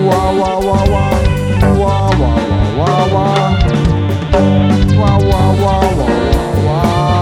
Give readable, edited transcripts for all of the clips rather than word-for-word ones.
Wah wah wah wah. Wah wah wah wah wah. Wah wah wah wah wah.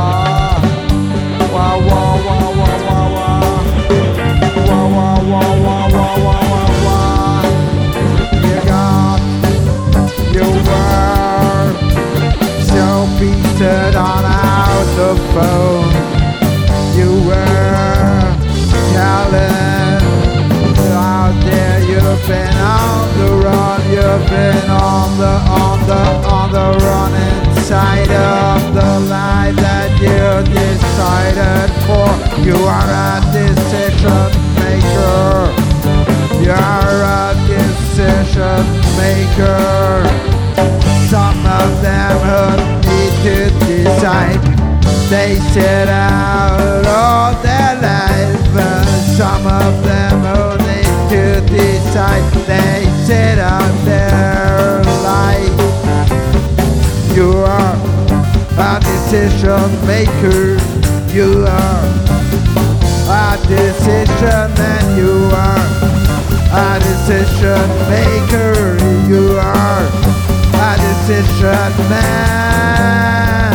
Wah wah wah wah wah wah. Wah wah wah wah wah wah wah. You got your word. So beaten on out the phone. You were telling out there you've been on the run, you've been on the run inside of the life that you decided for. You are a decision maker. You are a decision maker. Some of them who need to decide. They sit out all their life. Some of them who need to decide. They sit out their life. You are a decision maker. You are a decision and you are a decision maker. You are a decision man.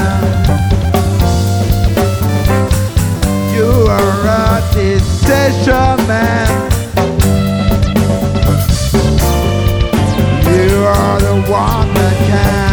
You are a decision man. You are the one that can.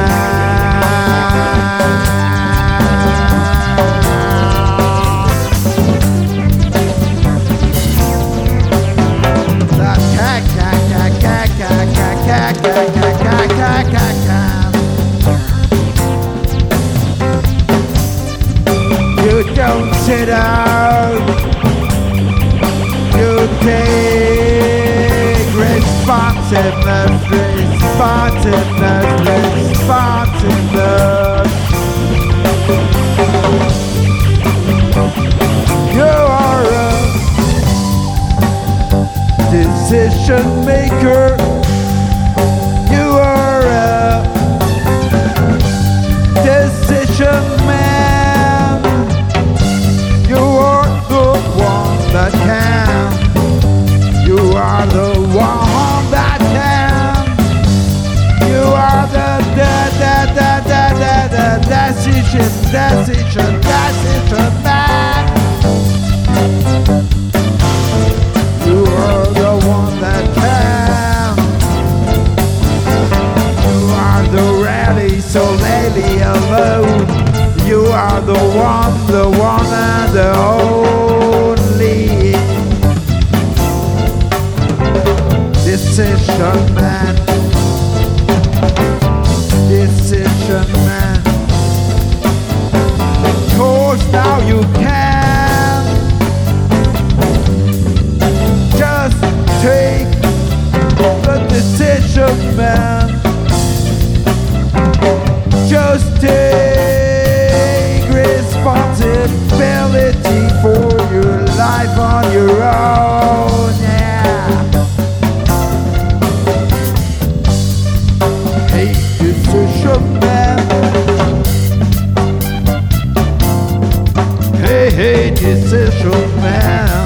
You don't sit out. You take responsiveness. You are a decision maker. You are a decision man. You are the one that can. You are the one that can. You are the decision man. You are the one that can. You are the rally, so lately alone. You are the one and the only decision man. Decision man. 'Cause now you can just take the decision man. Just take responsibility for your life on your own, yeah. Hey, decision man. Hey, decision man.